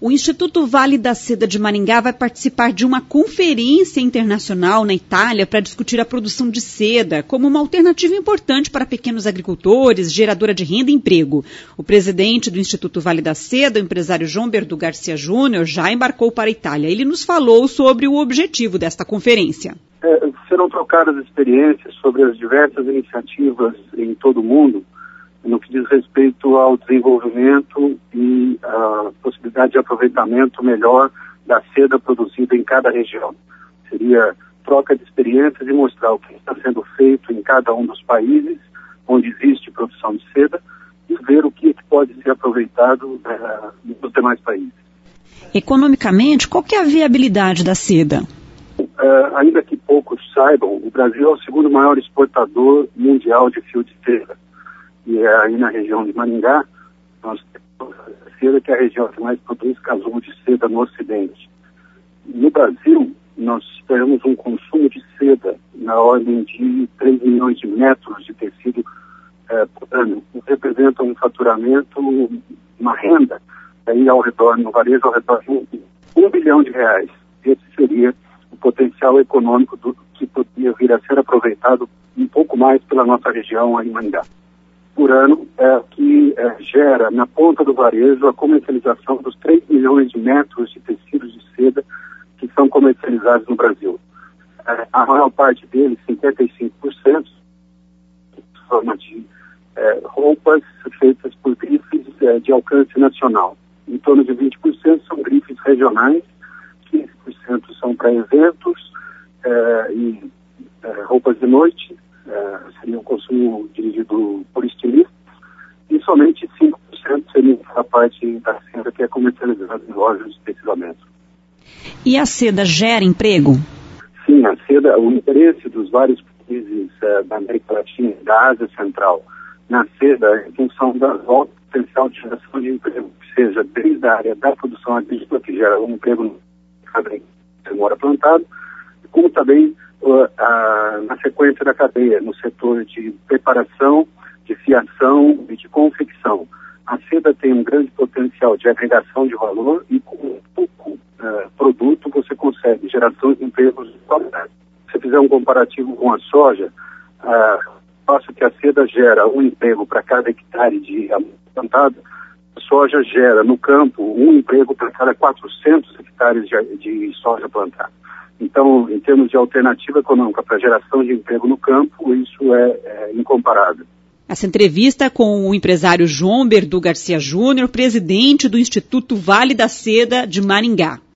O Instituto Vale da Seda de Maringá vai participar de uma conferência internacional na Itália para discutir a produção de seda como uma alternativa importante para pequenos agricultores, geradora de renda e emprego. O presidente do Instituto Vale da Seda, o empresário João Berdu Garcia Júnior, já embarcou para a Itália. Ele nos falou sobre o objetivo desta conferência. Serão trocadas experiências sobre as diversas iniciativas em todo o mundo no que diz respeito ao desenvolvimento e a possibilidade de aproveitamento melhor da seda produzida em cada região. Seria troca de experiências e mostrar o que está sendo feito em cada um dos países onde existe produção de seda e ver o que pode ser aproveitado nos demais países. Economicamente, qual que é a viabilidade da seda? Ainda que poucos saibam, o Brasil é o segundo maior exportador mundial de fio de seda. E aí na região de Maringá, nós temos a seda, que é a região que mais produz casulo de seda no Ocidente. No Brasil, nós temos um consumo de seda na ordem de 3 milhões de metros de tecido por ano. Isso representa um faturamento, uma renda, aí ao redor, no varejo, ao redor de R$1 bilhão. Esse seria o potencial econômico que poderia vir a ser aproveitado um pouco mais pela nossa região aí em Maringá. Por ano, que gera na ponta do varejo a comercialização dos 3 milhões de metros de tecidos de seda que são comercializados no Brasil. A maior parte deles, 55%, forma de roupas feitas por grifes de alcance nacional. Em torno de 20% são grifes regionais, 15% são para eventos e roupas de noite, seria um consumo dirigido por estilistas, e somente 5% seria a parte da seda que é comercializada em lojas de tecilamento. E a seda gera emprego? Sim, a seda, o interesse dos vários países da América Latina e da Ásia Central na seda em função da alta potencial de geração de emprego, seja desde a área da produção agrícola, que gera um emprego no demora plantado, como também na sequência da cadeia, no setor de preparação, de fiação e de confecção. A seda tem um grande potencial de agregação de valor e com pouco produto você consegue geração de empregos de qualidade. Se você fizer um comparativo com a soja, faço que a seda gera um emprego para cada hectare de plantado, a soja gera no campo um emprego para cada 400 hectares de soja plantada. Então, em termos de alternativa econômica para geração de emprego no campo, isso é incomparável. Essa entrevista com o empresário João Berdu Garcia Júnior, presidente do Instituto Vale da Seda de Maringá.